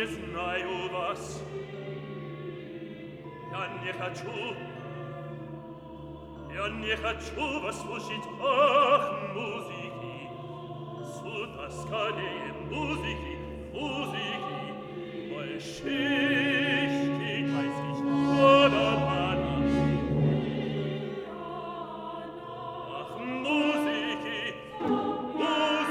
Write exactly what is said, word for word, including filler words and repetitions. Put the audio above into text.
не знаю вас. Я не хочу, я не хочу вас слушать. Ах, музыки, сюда скорее музыки, музыки, больше.